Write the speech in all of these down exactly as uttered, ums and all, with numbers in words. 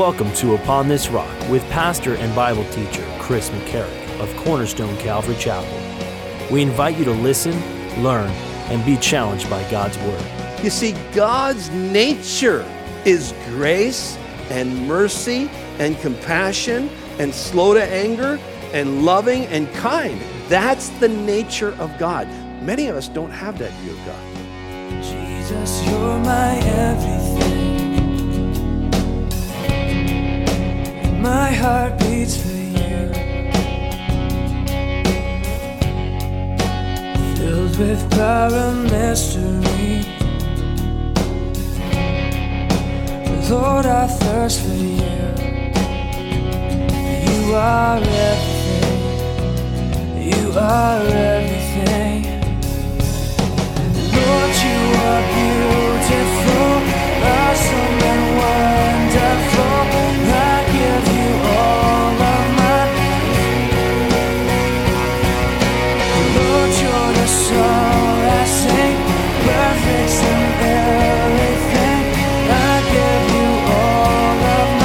Welcome to Upon This Rock with pastor and Bible teacher Chris McCarrick of Cornerstone Calvary Chapel. We invite you to listen, learn, and be challenged by God's Word. You see, God's nature is grace and mercy and compassion and slow to anger and loving and kind. That's the nature of God. Many of us don't have that view of God. Jesus, you're my everything. My heart beats for you. Filled with power and mystery. Lord, I thirst for you. You are everything. You are everything. Lord, you are beautiful, awesome and wonderful. I give you all of my Lord, you're the song I sing, perfect in everything. I give you all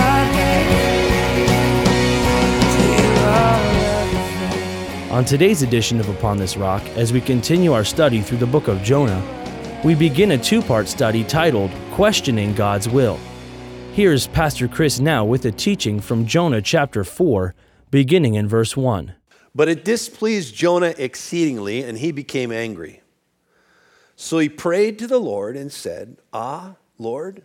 of my you are everything. On today's edition of Upon This Rock, as we continue our study through the book of Jonah, we begin a two-part study titled Questioning God's Will. Here's Pastor Chris now with a teaching from Jonah chapter four, beginning in verse one. But it displeased Jonah exceedingly, and he became angry. So he prayed to the Lord and said, Ah, Lord,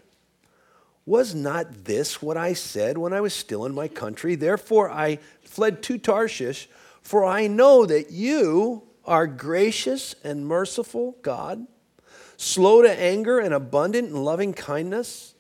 was not this what I said when I was still in my country? Therefore I fled to Tarshish, for I know that you are gracious and merciful God, slow to anger and abundant in loving kindness,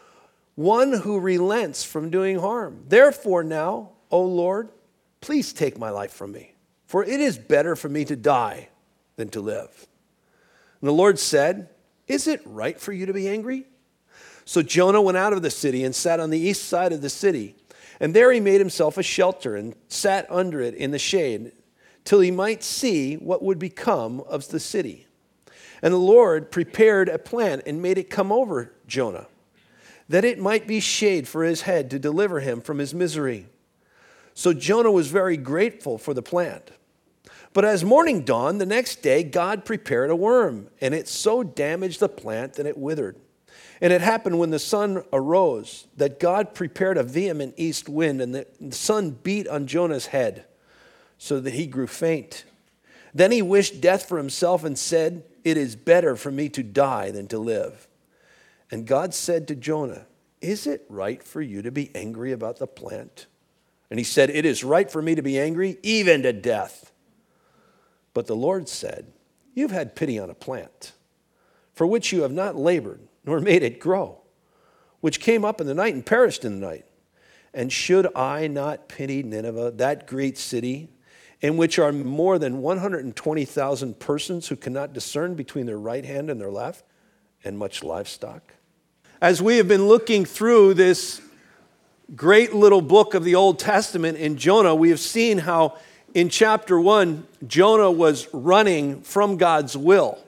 one who relents from doing harm. Therefore now, O Lord, please take my life from me, for it is better for me to die than to live. And the Lord said, Is it right for you to be angry? So Jonah went out of the city and sat on the east side of the city. And there he made himself a shelter and sat under it in the shade till he might see what would become of the city. And the Lord prepared a plant and made it come over Jonah, that it might be shade for his head to deliver him from his misery. So Jonah was very grateful for the plant. But as morning dawned, the next day God prepared a worm, and it so damaged the plant that it withered. And it happened when the sun arose that God prepared a vehement east wind, and the sun beat on Jonah's head so that he grew faint. Then he wished death for himself and said, It is better for me to die than to live. And God said to Jonah, Is it right for you to be angry about the plant? And he said, It is right for me to be angry, even to death. But the Lord said, You've had pity on a plant, for which you have not labored, nor made it grow, which came up in the night and perished in the night. And should I not pity Nineveh, that great city, in which are more than one hundred twenty thousand persons who cannot discern between their right hand and their left, and much livestock? As we have been looking through this great little book of the Old Testament in Jonah, we have seen how in chapter one, Jonah was running from God's will.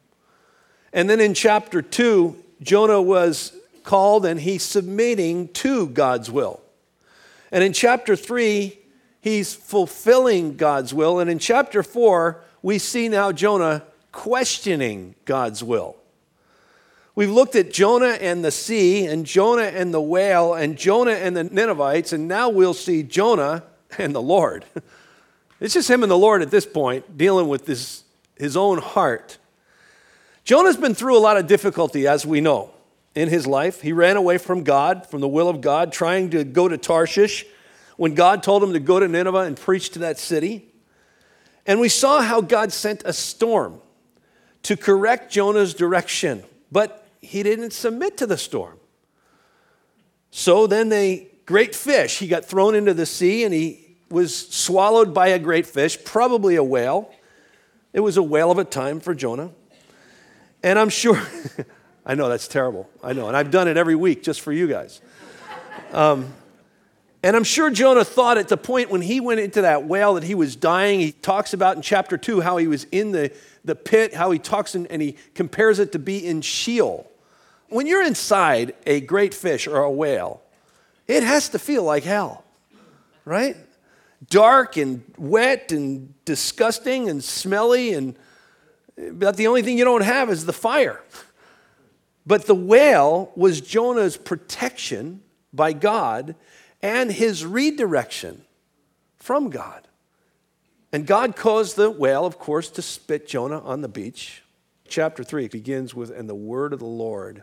And then in chapter two, Jonah was called and he's submitting to God's will. And in chapter three, he's fulfilling God's will. And in chapter four, we see now Jonah questioning God's will. We've looked at Jonah and the sea, and Jonah and the whale, and Jonah and the Ninevites, and now we'll see Jonah and the Lord. It's just him and the Lord at this point, dealing with this, his own heart. Jonah's been through a lot of difficulty, as we know, in his life. He ran away from God, from the will of God, trying to go to Tarshish when God told him to go to Nineveh and preach to that city. And we saw how God sent a storm to correct Jonah's direction, but he didn't submit to the storm. So then the great fish, he got thrown into the sea and he was swallowed by a great fish, probably a whale. It was a whale of a time for Jonah. And I'm sure, I know that's terrible, I know, and I've done it every week just for you guys. Um, and I'm sure Jonah thought at the point when he went into that whale that he was dying. He talks about in chapter two how he was in the, the pit, how he talks in, and he compares it to be in Sheol. When you're inside a great fish or a whale, It has to feel like hell, right? Dark and wet and disgusting and smelly, and but the only thing you don't have is the fire. But the whale was Jonah's protection by God and his redirection from God. And God caused the whale, of course, to spit Jonah on the beach. Chapter three begins with, and the word of the Lord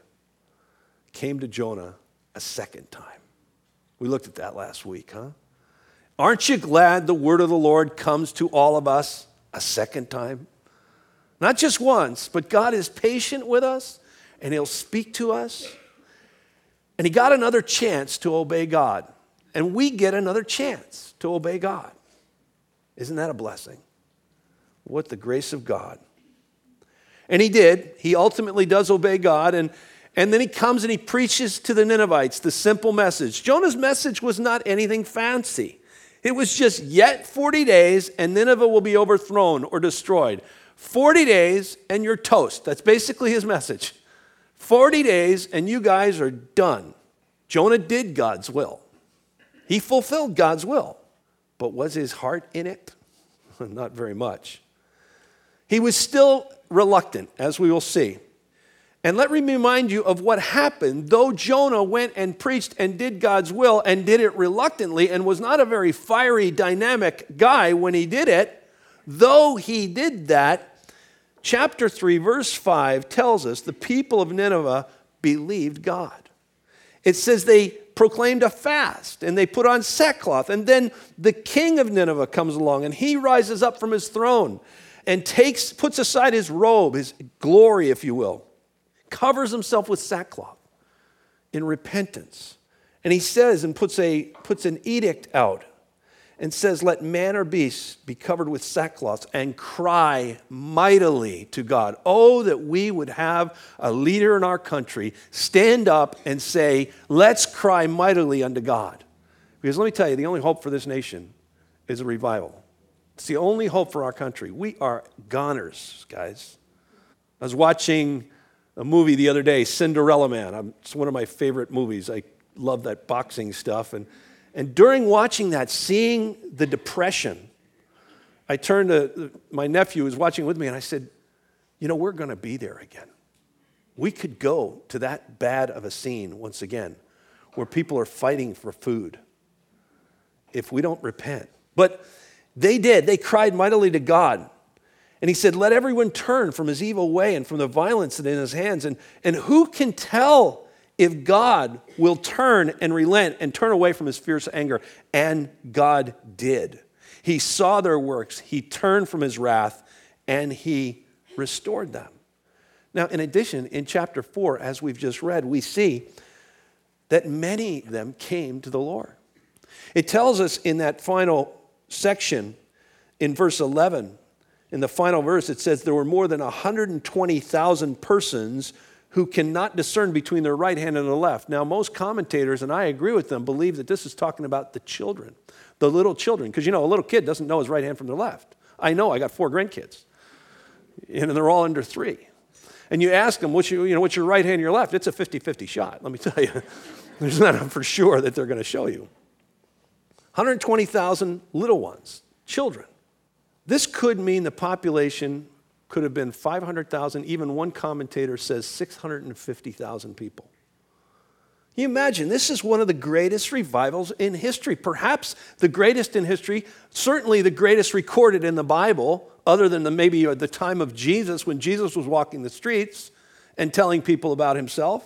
came to Jonah a second time. We looked at that last week, huh? Aren't you glad the word of the Lord comes to all of us a second time? Not just once, but God is patient with us, and he'll speak to us. And he got another chance to obey God. And we get another chance to obey God. Isn't that a blessing? What the grace of God. And he did. He ultimately does obey God. And, and then he comes and he preaches to the Ninevites the simple message. Jonah's message was not anything fancy. It was just yet forty days and Nineveh will be overthrown or destroyed. forty days and you're toast. That's basically his message. forty days and you guys are done. Jonah did God's will. He fulfilled God's will. But was his heart in it? Not very much. He was still reluctant, as we will see. And let me remind you of what happened. Though Jonah went and preached and did God's will and did it reluctantly and was not a very fiery, dynamic guy when he did it, though he did that, chapter three, verse five tells us the people of Nineveh believed God. It says they proclaimed a fast and they put on sackcloth. And then the king of Nineveh comes along and he rises up from his throne and takes, puts aside his robe, his glory, if you will, covers himself with sackcloth in repentance. And he says and puts a puts an edict out and says, let man or beast be covered with sackcloth and cry mightily to God. Oh, that we would have a leader in our country stand up and say, let's cry mightily unto God. Because let me tell you, the only hope for this nation is a revival. It's the only hope for our country. We are goners, guys. I was watching a movie the other day, Cinderella Man. It's one of my favorite movies. I love that boxing stuff. And, and during watching that, seeing the depression, I turned to my nephew who was watching with me, and I said, you know, we're going to be there again. We could go to that bad of a scene once again where people are fighting for food if we don't repent. But they did. They cried mightily to God. And he said, let everyone turn from his evil way and from the violence that is in his hands. And, and who can tell if God will turn and relent and turn away from his fierce anger? And God did. He saw their works. He turned from his wrath and he restored them. Now, in addition, in chapter four, as we've just read, we see that many of them came to the Lord. It tells us in that final section in verse eleven, in the final verse, it says there were more than one hundred twenty thousand persons who cannot discern between their right hand and the left. Now, most commentators, and I agree with them, believe that this is talking about the children, the little children. Because, you know, a little kid doesn't know his right hand from the left. I know, I got four grandkids, and they're all under three. And you ask them, what's your, you know, what's your right hand and your left? It's a fifty-fifty shot, let me tell you. There's not for sure that they're going to show you. one hundred twenty thousand little ones, children. This could mean the population could have been five hundred thousand. Even one commentator says six hundred fifty thousand people. Can you imagine? This is one of the greatest revivals in history. Perhaps the greatest in history, certainly the greatest recorded in the Bible, other than the, maybe at the time of Jesus when Jesus was walking the streets and telling people about himself.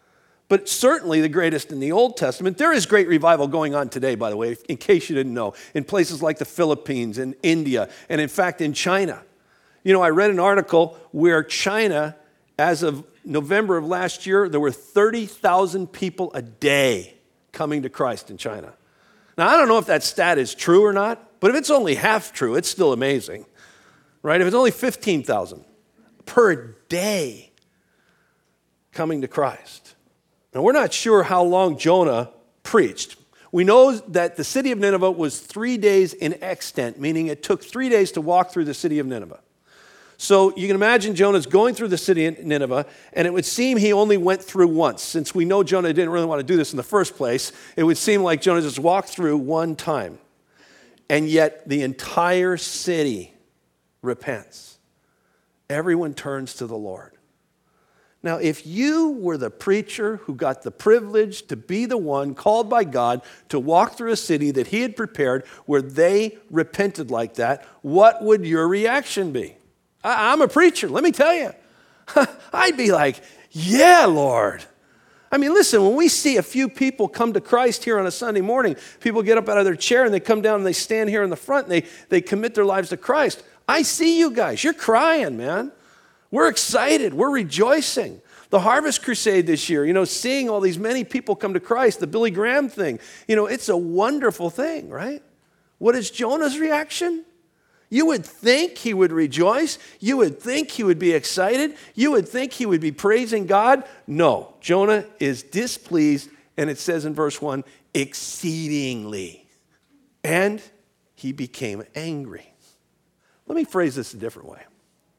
But certainly the greatest in the Old Testament. There is great revival going on today, by the way, in case you didn't know, in places like the Philippines and India, and in fact in China. You know, I read an article where China, as of November of last year, there were thirty thousand people a day coming to Christ in China. Now, I don't know if that stat is true or not, but if it's only half true, it's still amazing, right? If it's only fifteen thousand per day coming to Christ. Now, we're not sure how long Jonah preached. We know that the city of Nineveh was three days in extent, meaning it took three days to walk through the city of Nineveh. So you can imagine Jonah's going through the city of Nineveh, and it would seem he only went through once. Since we know Jonah didn't really want to do this in the first place, it would seem like Jonah just walked through one time. And yet the entire city repents. Everyone turns to the Lord. Now, if you were the preacher who got the privilege to be the one called by God to walk through a city that he had prepared where they repented like that, what would your reaction be? I, I'm a preacher, let me tell you. I'd be like, yeah, Lord. I mean, listen, when we see a few people come to Christ here on a Sunday morning, people get up out of their chair and they come down and they stand here in the front and they, they commit their lives to Christ. I see you guys. You're crying, man. We're excited. We're rejoicing. The Harvest Crusade this year, you know, seeing all these many people come to Christ, the Billy Graham thing, you know, it's a wonderful thing, right? What is Jonah's reaction? You would think he would rejoice. You would think he would be excited. You would think he would be praising God. No, Jonah is displeased, and it says in verse one, exceedingly. And he became angry. Let me phrase this a different way.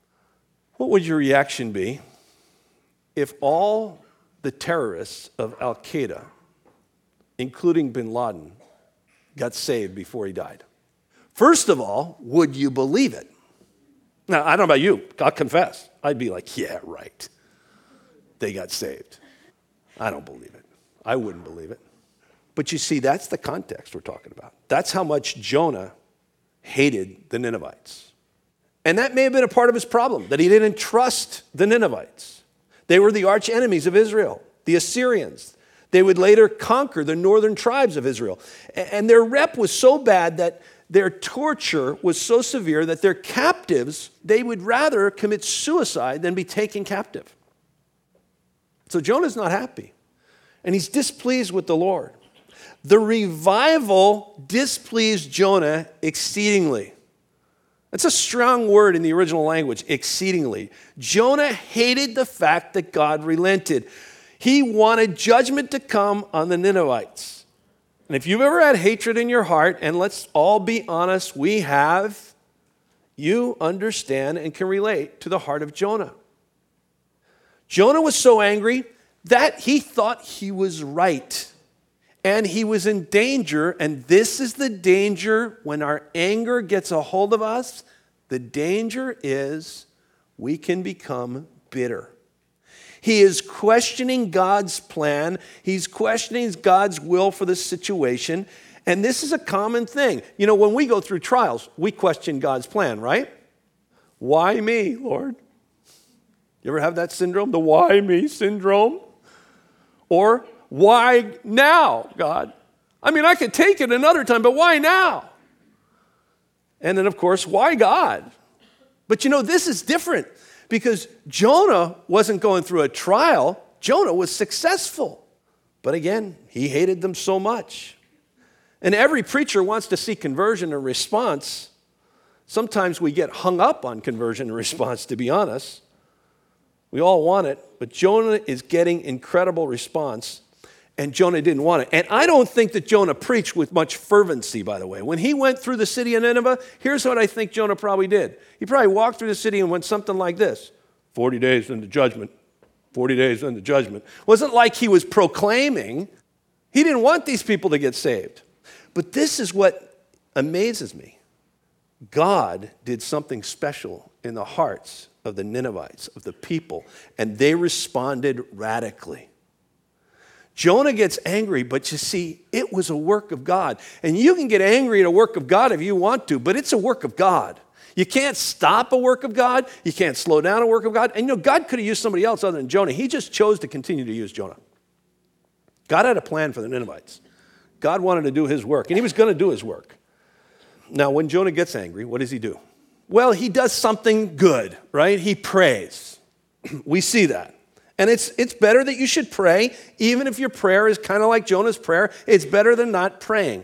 What would your reaction be if all the terrorists of Al-Qaeda, including bin Laden, got saved before he died? First of all, would you believe it? Now, I don't know about you. I'll confess. I'd be like, yeah, right. They got saved. I don't believe it. I wouldn't believe it. But you see, that's the context we're talking about. That's how much Jonah hated the Ninevites. And that may have been a part of his problem, that he didn't trust the Ninevites. They were the arch enemies of Israel, the Assyrians. They would later conquer the northern tribes of Israel. And their rep was so bad that their torture was so severe that their captives, they would rather commit suicide than be taken captive. So Jonah's not happy, and he's displeased with the Lord. The revival displeased Jonah exceedingly. That's a strong word in the original language, exceedingly. Jonah hated the fact that God relented. He wanted judgment to come on the Ninevites. And if you've ever had hatred in your heart, and let's all be honest, we have, you understand and can relate to the heart of Jonah. Jonah was so angry that he thought he was right. And he was in danger, and this is the danger when our anger gets a hold of us. The danger is we can become bitter. He is questioning God's plan. He's questioning God's will for the situation. And this is a common thing. You know, when we go through trials, we question God's plan, right? Why me, Lord? You ever have that syndrome? The why me syndrome? Or why now, God? I mean, I could take it another time, but why now? And then, of course, why God? But you know, this is different. Because Jonah wasn't going through a trial. Jonah was successful. But again, he hated them so much. And every preacher wants to see conversion and response. Sometimes we get hung up on conversion and response, to be honest. We all want it. But Jonah is getting incredible response. And Jonah didn't want it. And I don't think that Jonah preached with much fervency, by the way. When he went through the city of Nineveh, here's what I think Jonah probably did. He probably walked through the city and went something like this. forty days into judgment. forty days into judgment. It wasn't like he was proclaiming. He didn't want these people to get saved. But this is what amazes me. God did something special in the hearts of the Ninevites, of the people, and they responded radically. Jonah gets angry, but you see, it was a work of God. And you can get angry at a work of God if you want to, but it's a work of God. You can't stop a work of God. You can't slow down a work of God. And you know, God could have used somebody else other than Jonah. He just chose to continue to use Jonah. God had a plan for the Ninevites. God wanted to do his work, and he was going to do his work. Now, when Jonah gets angry, what does he do? Well, he does something good, right? He prays. We see that. And it's it's better that you should pray, even if your prayer is kind of like Jonah's prayer. It's better than not praying.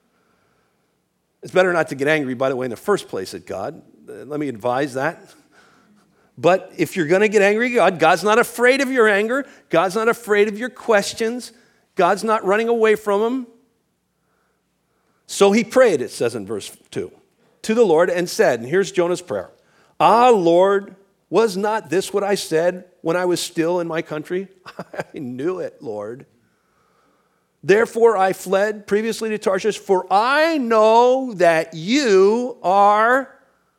It's better not to get angry, by the way, in the first place at God. Let me advise that. But if you're going to get angry at God, God's not afraid of your anger. God's not afraid of your questions. God's not running away from him. So he prayed, it says in verse two, to the Lord and said, and here's Jonah's prayer, Ah, Lord, was not this what I said when I was still in my country? I knew it, Lord. Therefore I fled previously to Tarshish, for I know that you are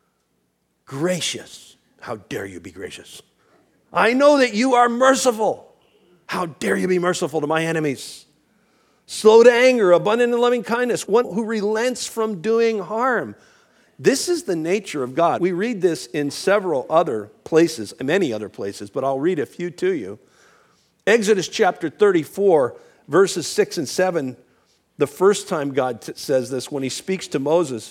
gracious. How dare you be gracious? I know that you are merciful. How dare you be merciful to my enemies? Slow to anger, abundant in loving kindness, one who relents from doing harm. This is the nature of God. We read this in several other places, many other places, but I'll read a few to you. Exodus chapter thirty-four, verses six and seven, the first time God t- says this, when he speaks to Moses,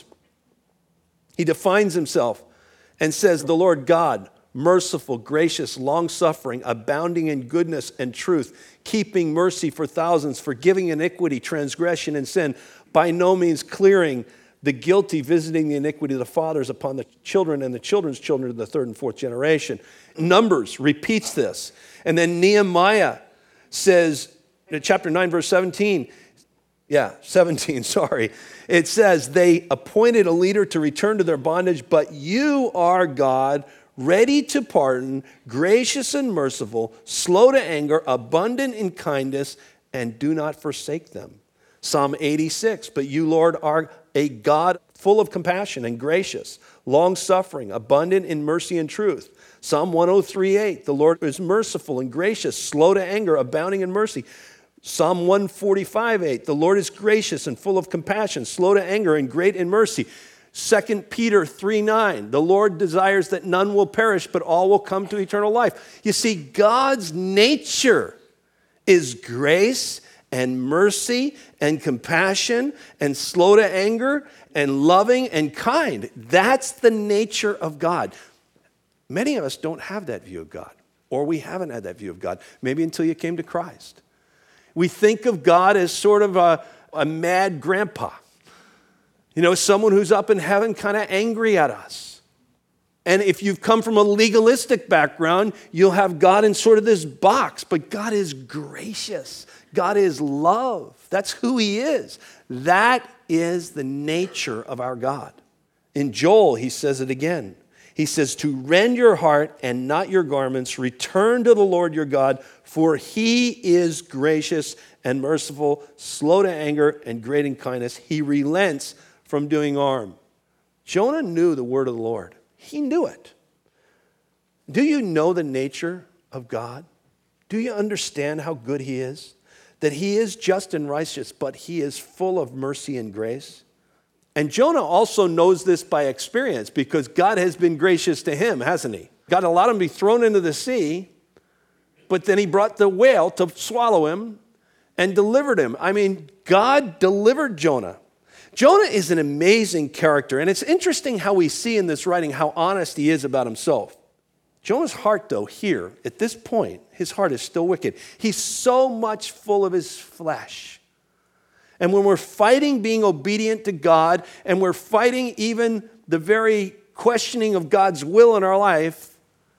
he defines himself and says, the Lord God, merciful, gracious, long-suffering, abounding in goodness and truth, keeping mercy for thousands, forgiving iniquity, transgression, and sin, by no means clearing the guilty, visiting the iniquity of the fathers upon the children and the children's children to the third and fourth generation. Numbers repeats this. And then Nehemiah says, in chapter nine, verse seventeen, yeah, seventeen, sorry. It says, they appointed a leader to return to their bondage, but you are God, ready to pardon, gracious and merciful, slow to anger, abundant in kindness, and do not forsake them. Psalm eighty-six, but you, Lord, are a God full of compassion and gracious, long-suffering, abundant in mercy and truth. Psalm one oh three, eight, the Lord is merciful and gracious, slow to anger, abounding in mercy. Psalm one forty-five, eight, the Lord is gracious and full of compassion, slow to anger and great in mercy. Second Peter three, nine, the Lord desires that none will perish, but all will come to eternal life. You see, God's nature is grace and mercy and compassion and slow to anger and loving and kind. That's the nature of God. Many of us don't have that view of God, or we haven't had that view of God, maybe until you came to Christ. We think of God as sort of a, a mad grandpa, you know, someone who's up in heaven kind of angry at us. And if you've come from a legalistic background, you'll have God in sort of this box, but God is gracious. God is love. That's who he is. That is the nature of our God. In Joel, he says it again. He says, to rend your heart and not your garments, return to the Lord your God, for he is gracious and merciful, slow to anger and great in kindness. He relents from doing harm. Jonah knew the word of the Lord. He knew it. Do you know the nature of God? Do you understand how good he is? That he is just and righteous, but he is full of mercy and grace. And Jonah also knows this by experience because God has been gracious to him, hasn't he? God allowed him to be thrown into the sea, but then he brought the whale to swallow him and delivered him. I mean, God delivered Jonah. Jonah is an amazing character, and it's interesting how we see in this writing how honest he is about himself. Jonah's heart, though, here, at this point, his heart is still wicked. He's so much full of his flesh. And when we're fighting being obedient to God, and we're fighting even the very questioning of God's will in our life,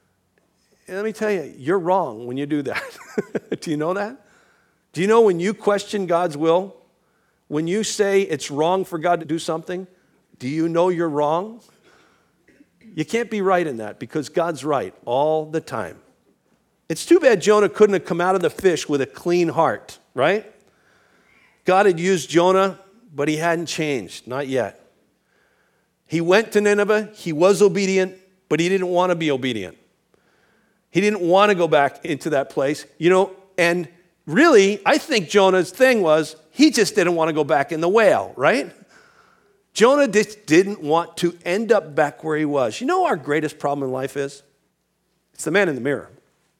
let me tell you, you're wrong when you do that. Do you know that? Do you know when you question God's will, when you say it's wrong for God to do something, do you know you're wrong? You can't be right in that because God's right all the time. It's too bad Jonah couldn't have come out of the fish with a clean heart, right? God had used Jonah, but he hadn't changed, not yet. He went to Nineveh, he was obedient, but he didn't want to be obedient. He didn't want to go back into that place, you know, and really, I think Jonah's thing was he just didn't want to go back in the whale, right? Jonah just didn't want to end up back where he was. You know what our greatest problem in life is? It's the man in the mirror.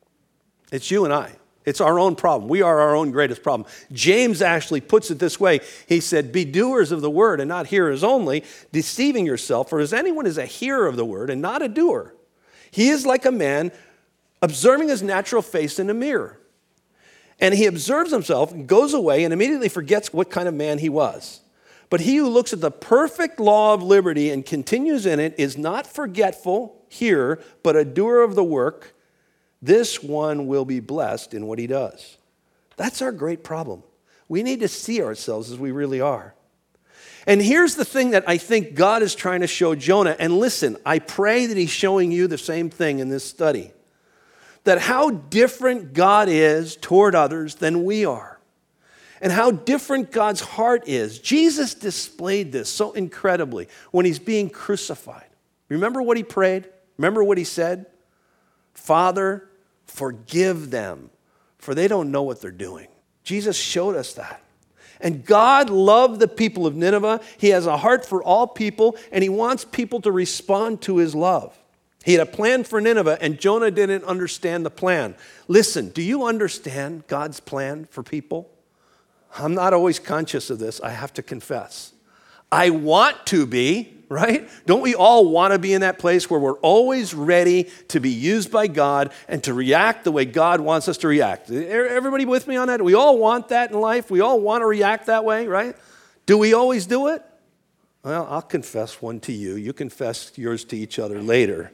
It's you and I. It's our own problem. We are our own greatest problem. James actually puts it this way. He said, be doers of the word and not hearers only, deceiving yourself. For as anyone is a hearer of the word and not a doer, he is like a man observing his natural face in a mirror. And he observes himself and goes away and immediately forgets what kind of man he was. But he who looks at the perfect law of liberty and continues in it is not forgetful, hearer, but a doer of the work. This one will be blessed in what he does. That's our great problem. We need to see ourselves as we really are. And here's the thing that I think God is trying to show Jonah. And listen, I pray that he's showing you the same thing in this study. That how different God is toward others than we are. And how different God's heart is. Jesus displayed this so incredibly when he's being crucified. Remember what he prayed? Remember what he said? Father, forgive them, for they don't know what they're doing. Jesus showed us that. And God loved the people of Nineveh. He has a heart for all people, and he wants people to respond to his love. He had a plan for Nineveh, and Jonah didn't understand the plan. Listen, do you understand God's plan for people? I'm not always conscious of this, I have to confess. I want to be, right? Don't we all want to be in that place where we're always ready to be used by God and to react the way God wants us to react? Everybody with me on that? We all want that in life. We all want to react that way, right? Do we always do it? Well, I'll confess one to you. You confess yours to each other later.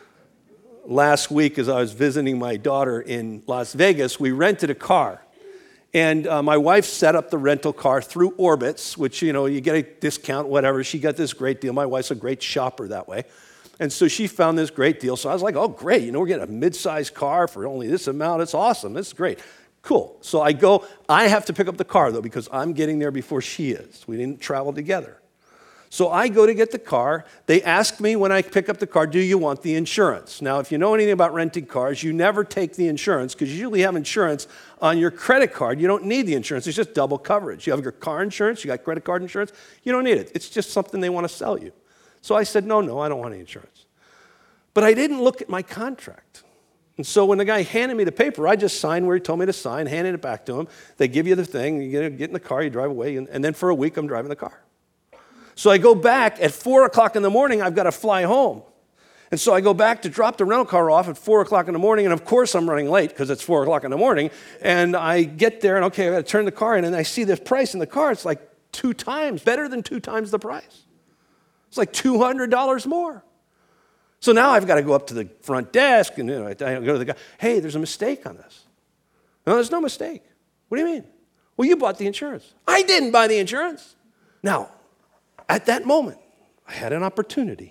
Last week, as I was visiting my daughter in Las Vegas, we rented a car. And uh, my wife set up the rental car through Orbitz, which, you know, you get a discount, whatever. She got this great deal. My wife's a great shopper that way. And so she found this great deal. So I was like, oh, great. You know, we're getting a mid-sized car for only this amount. It's awesome. This is great. Cool. So I go. I have to pick up the car, though, because I'm getting there before she is. We didn't travel together. So I go to get the car. They ask me when I pick up the car, do you want the insurance? Now, if you know anything about renting cars, you never take the insurance because you usually have insurance on your credit card. You don't need the insurance. It's just double coverage. You have your car insurance. You got credit card insurance. You don't need it. It's just something they want to sell you. So I said, no, no, I don't want any insurance. But I didn't look at my contract. And so when the guy handed me the paper, I just signed where he told me to sign, handed it back to him. They give you the thing. You get in the car, you drive away, and, and then for a week, I'm driving the car. So I go back at four o'clock in the morning, I've got to fly home. And so I go back to drop the rental car off at four o'clock in the morning, and of course I'm running late because it's four o'clock in the morning. And I get there, and okay, I got to turn the car in, and I see this price in the car. It's like two times, better than two times the price. It's like two hundred dollars more. So now I've got to go up to the front desk, and you know, I go to the guy, hey, there's a mistake on this. No, there's no mistake. What do you mean? Well, you bought the insurance. I didn't buy the insurance. Now, at that moment, I had an opportunity.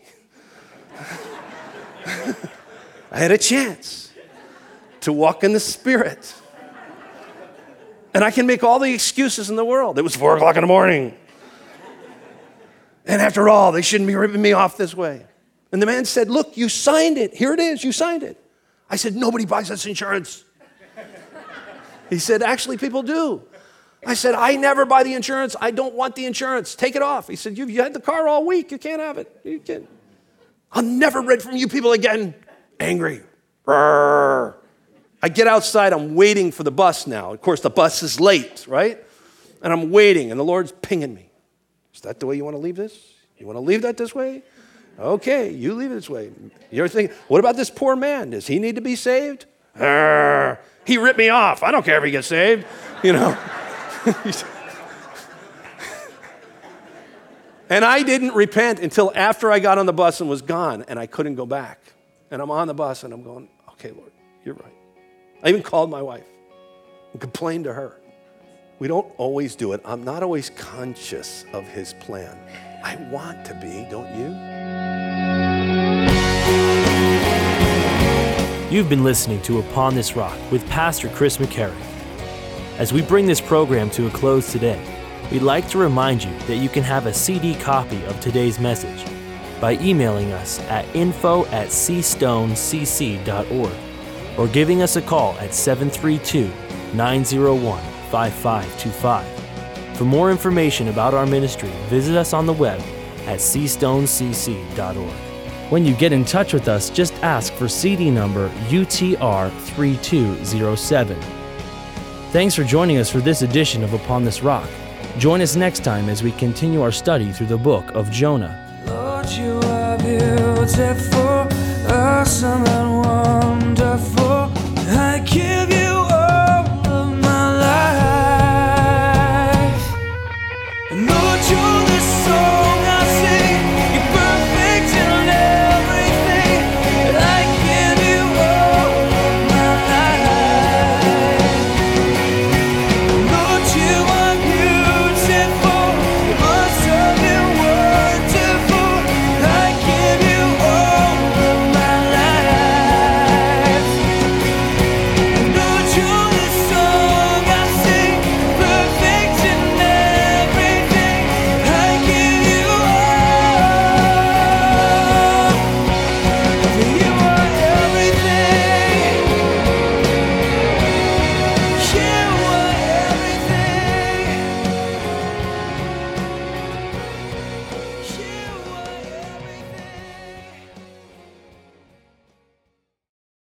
I had a chance to walk in the Spirit. And I can make all the excuses in the world. It was four o'clock in the morning. And after all, they shouldn't be ripping me off this way. And the man said, look, you signed it. Here it is. You signed it. I said, nobody buys this insurance. He said, actually, people do. I said, I never buy the insurance. I don't want the insurance. Take it off. He said, you've you had the car all week. You can't have it. You can't. I'll never rent from you people again. Angry. Brrr. I get outside. I'm waiting for the bus now. Of course, the bus is late, right? And I'm waiting, and the Lord's pinging me. Is that the way you want to leave this? You want to leave that this way? Okay, you leave it this way. You're thinking, what about this poor man? Does he need to be saved? Brrr. He ripped me off. I don't care if he gets saved. You know. And I didn't repent until after I got on the bus and was gone, and I couldn't go back. And I'm on the bus, and I'm going, okay, Lord, you're right. I even called my wife and complained to her. We don't always do it. I'm not always conscious of his plan. I want to be, don't you? You've been listening to Upon This Rock with Pastor Chris McCarrick. As we bring this program to a close today, we'd like to remind you that you can have a C D copy of today's message by emailing us at info at c stone c c dot org or giving us a call at seven three two, nine zero one, five five two five. For more information about our ministry, visit us on the web at c stone c c dot org. When you get in touch with us, just ask for C D number U T R three two zero seven. Thanks for joining us for this edition of Upon This Rock. Join us next time as we continue our study through the book of Jonah. Lord, you are beautiful, awesome and wonderful.